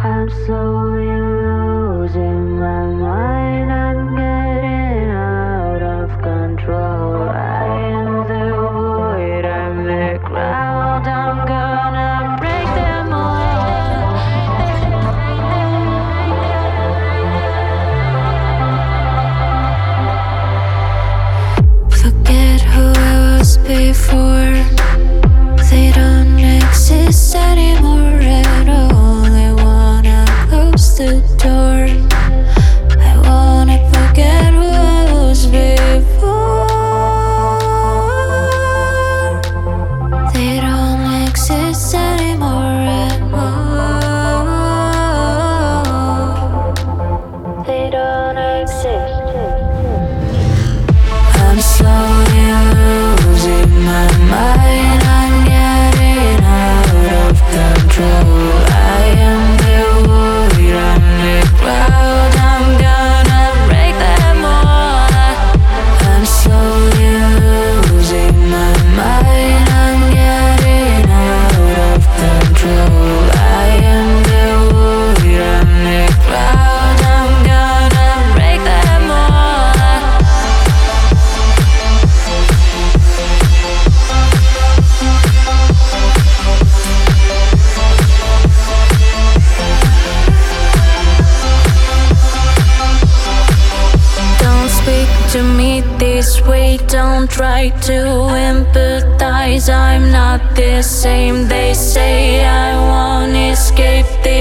I'm slowly losing my mind. I'm getting out of control. I am the void, I'm the crowd. I'm gonna break them all. Forget who I was before. They don't exist anymore at all. I wanna close the door. I wanna forget who I was before. They don't exist anymore at all. They don't exist. I'm slowly losing my mind. I'm getting out of control. I am the void, I'm the crowd. I'm gonna break them all. I'm slowly losing my mind. I'm getting out of control. I am the void, I'm the crowd. I'm gonna break them all. Don't speak to me this way, don't try to empathize. I'm not the same. They say I won't escape this.